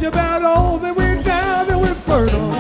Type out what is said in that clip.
about all that we've done and we've burned on.